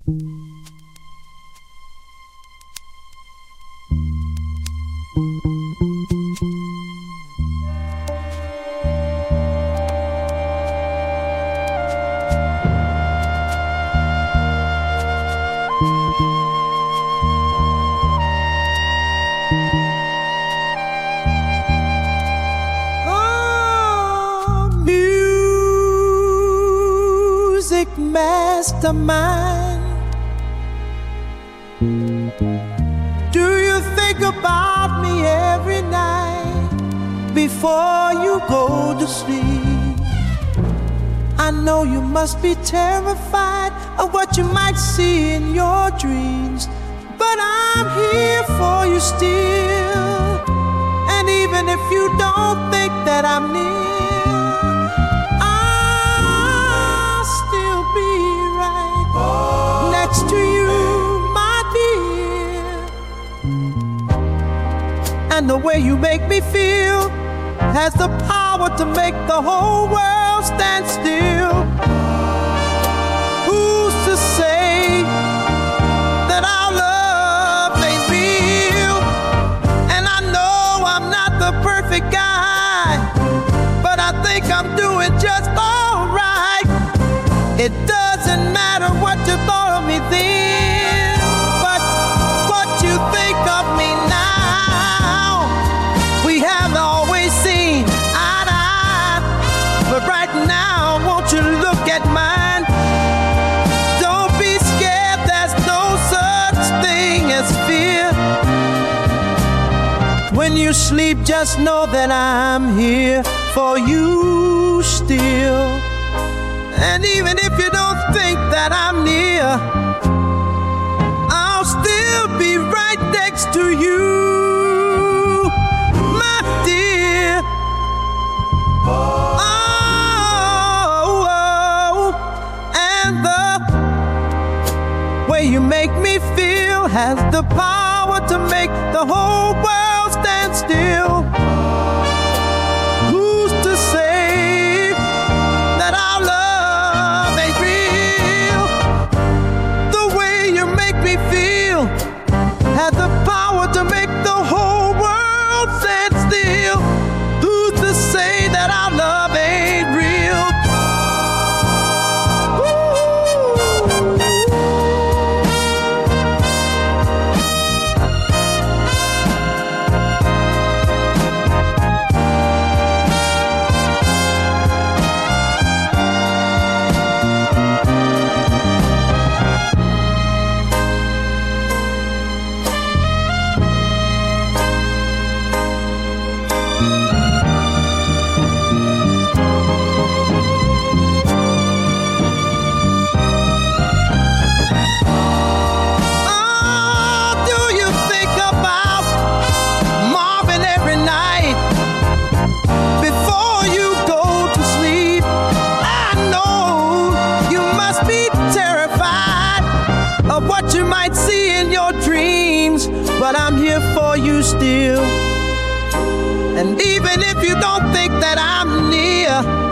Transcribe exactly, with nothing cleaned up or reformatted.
Mastermind, do you think about me every night before you go to sleep? I know you must be terrified of what you might see in your dreams, but I'm here for you still. And even if you don't think that I'm near, next to you, my dear. And the way you make me feel has the power to make the whole world stand still. Who's to say that our love ain't real? And I know I'm not the perfect guy, but I think I'm doing just all right. It doesn't matter what you thought of me then, but what you think of me now. We have always seen eye to eye, but right now, won't you look at mine? Don't be scared, there's no such thing as fear. When you sleep, just know that I'm here for you still. And even if you don't think that I'm near, I'll still be right next to you, my dear. Oh, oh, and the way you make me feel has the power to make the whole world stand still. Who's to say that our love had the power to make the whole world stand still? Who's to say that our love ain't real? But I'm here for you still. And even if you don't think that I'm near,